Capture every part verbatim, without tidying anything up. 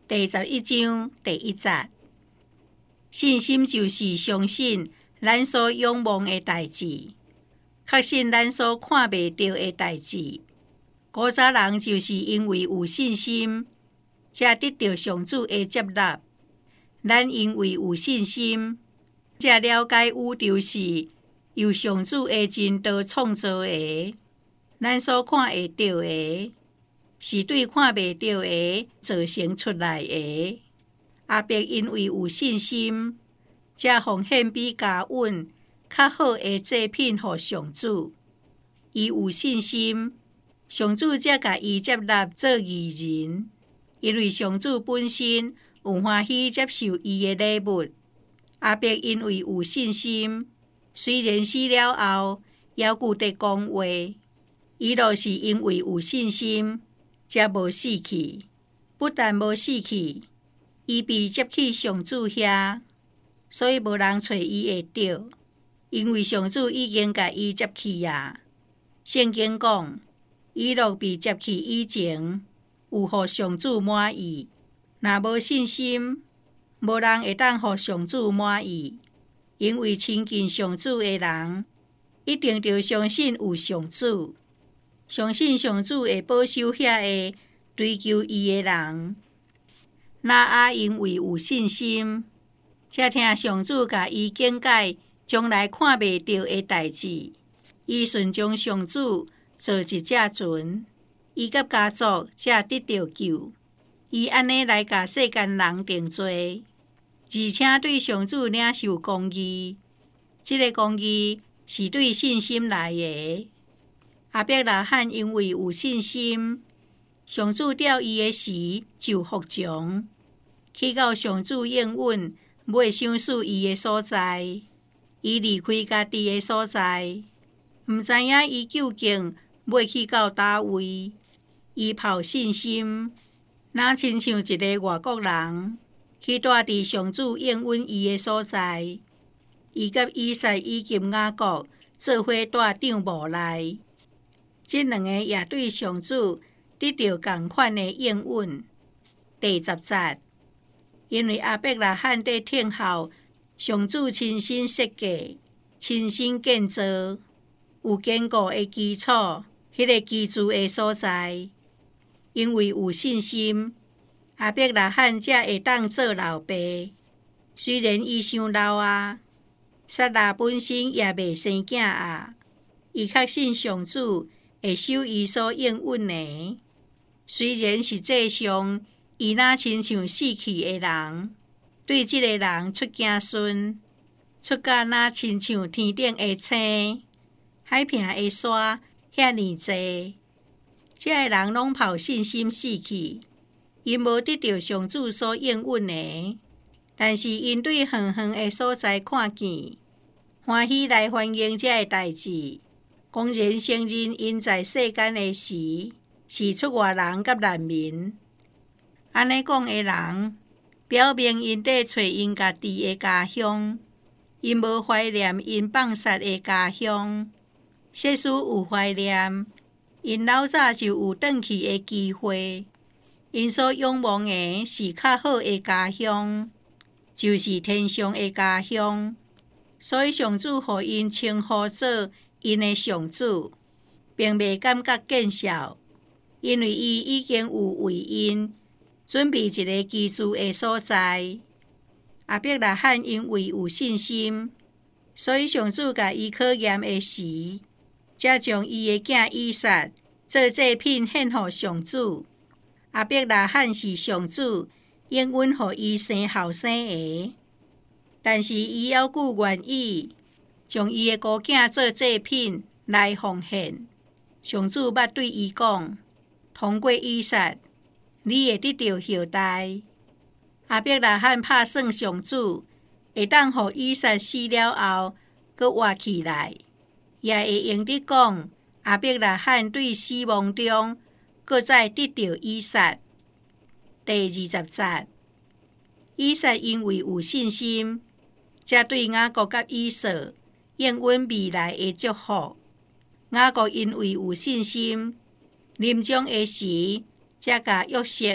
第十一章第一节，信心就是相信咱所仰望的代志，确信咱所看袂到的代志。古早人就是因为有信心，才得到上主的接纳。咱因为有信心，才了解宇宙是由上主的真道创造的。咱所看会到的，是对看袂到的造成出来的。阿伯因为有信心，才奉献比加稳较好的祭品予上主。伊有信心，上主才甲伊接纳做义人，因为上主本身有欢喜接受伊的礼物。阿伯因为有信心，虽然死了后，还顾得讲话。伊就是因为有信心，才无死去。不但无死去，伊被接去上主遐，所以无人找伊会到，因为上主已经甲伊接去啊。圣经讲，伊若被接去以前，有互上主满意。若无信心，无人会当互上主满意，因为亲近上主的人，一定着相信有上主。相信上主会保守遐个追求伊的人。那阿因为有信心，才听上主甲伊警戒将来看袂到的代志。伊顺从上主做一只船，伊甲家族才得到救。伊安尼来甲世间人定罪，而且对上主领受公义。这个公义是对信心来的。阿伯拉罕因为有信心，上主召伊的时就服从，去到上主应允未想死伊的所在。伊离开家己的所在，毋知影伊究竟要去到叨位。伊抱信心，若亲像一个外国人，去住伫上主应允伊的所在。伊甲以撒以及雅各做伙住帐幕内。这两个也对上主得到同款的应允。第十节，因为阿伯拉罕在听候上主亲身设计、亲身建造，有坚固的基础，迄个居住的所在。因为有信心，阿伯拉罕才会当做老爸。虽然伊伤老啊，撒拉本身也未生囝啊，伊确信上主会守伊所应允的。虽然实际上伊若亲像死去的人，对这个人出子孙，出甲若亲像天顶的星、海平的沙遐尼济，这个人拢抱信心死去，因无得到上主所应允的。但是因对远远的所在看见，欢喜来欢迎这个代志。公然承认因在世间的时是出外人甲难民。安尼讲的人，表明因在找因家己的家乡，因无怀念因放杀的家乡。即使有怀念，因老早就有转去的机会。因所仰望的是较好的家乡，就是天上的家乡。所以上主互因称呼做因的上主，并未感觉见笑，因为伊已经有为因准备一个居住的所在。阿伯拉罕因为有信心，所以上主甲伊考验的时，才将伊的囝以撒做祭品献予上主。阿伯拉罕是上主应允予伊生后生的，但是伊犹顾愿意将伊的孤囝做祭品来奉献。上主捌对伊讲，通过以撒，你会得到后代。阿伯拉罕拍算上主会当予以撒死了后，阁活起来，也会用得讲阿伯拉罕对死亡中，阁再得到以撒。第二十节，以撒因为有信心，才对雅各甲以扫应允未来的祝福。雅各因为有信心，临终的时才甲约瑟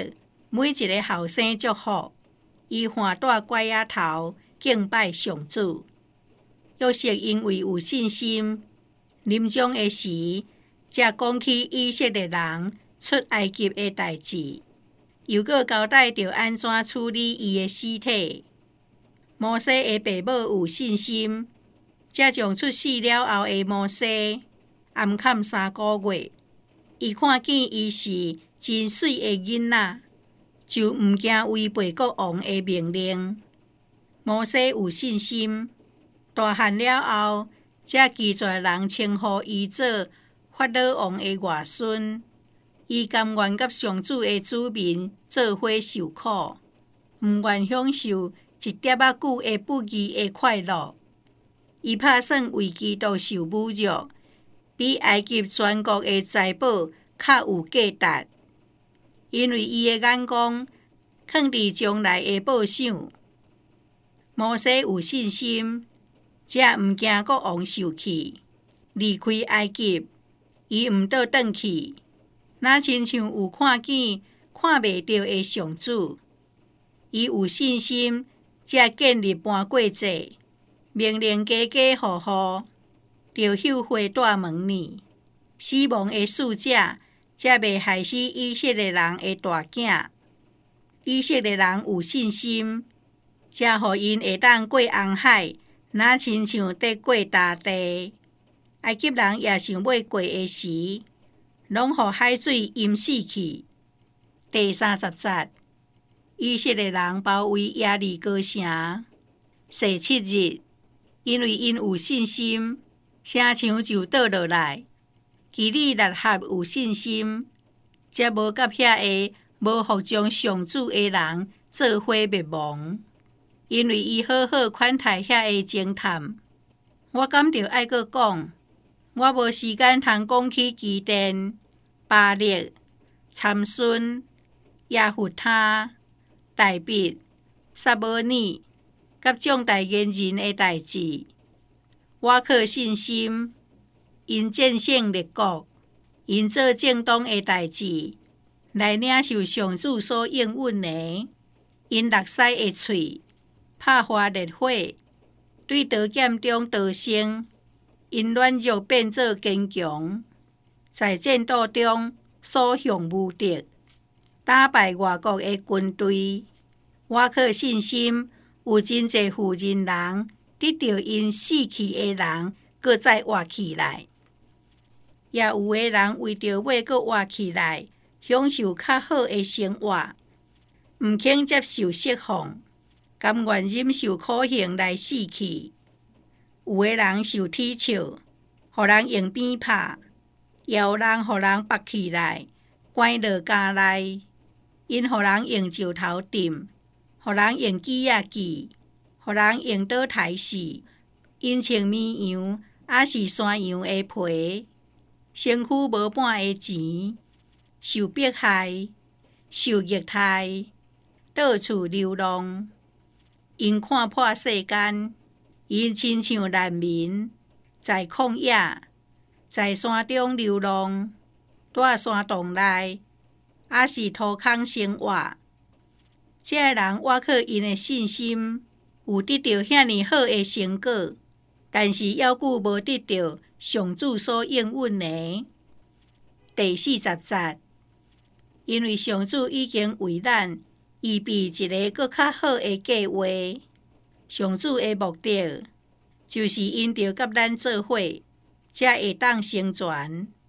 每一个后生祝福，伊换带拐仔头敬拜上主。约瑟因为有信心，临终的时，才讲起以色列人出埃及的代志，又搁交代着安怎处理伊的尸体。摩西的爸母有信心，才将出世了后的摩西暗藏三个月。伊看见伊是真水的囡仔，就毋惊违背国王的命令。摩西有信心，大汉了后，才记载人称呼伊做法老王的外孙。伊甘愿甲上主的子民做伙受苦，毋愿享受一点仔久的不义的快乐。伊打算为基督受侮辱，比埃及全国的财宝较有价值，因为伊的眼光放伫将来的报赏。摩西有信心，才毋惊国王受气，离开埃及，伊毋倒转去，若亲像有看见看袂到的上主。伊有信心，才建立搬过节，命令家家户户着绣花大门呢。死亡的使者才袂害死以色列人的大囝。以色列人有信心，才互因会当过红海，若亲像得过大地。埃及人也想要过的时，拢互海水淹死去。第三十节，以色列人包围耶利哥城，第七日，因为因有信心，城墙就倒落来。基利纳合有信心，才无甲遐个无服从上主的人做伙灭亡。因为伊好好款待遐个侦探。我敢着爱阁讲，我无时间通讲起基甸、巴力、参孙、亚弗他、大毕、撒母耳，甲众大言人的代志。我靠信心，因战胜列国，因做正当的代志，来领受上主所应允的。因目屎的喙，拍花烈火，对刀剑中得胜。因软弱变作坚强，在战斗中所向无敌，打败外国的军队。我靠信心，有真侪妇人人得到因死去的人，搁再活起来。也有的人为着要搁活起来，享受较好的生活，毋肯接受释放，甘愿忍受苦刑来死去。有的人受铁笑，互人用鞭拍；也有人互人绑起来，关落监内。因互人用石头钉，互人用锯仔锯，互人用刀刣死。因穿绵羊，还是山羊的皮，身躯无半个钱，受迫害，受虐待，到处流浪。因看破世间，因亲像难民，在旷野，在山中流浪，住山洞内，还是土空生活。这个人我靠因的信心，有得到遐尼好的成果，但是犹久无得到上主所应允的。第四十节，因为上主已经为咱预备一个搁较好的计划。上主的目的，就是因着甲咱做伙，才会当成全。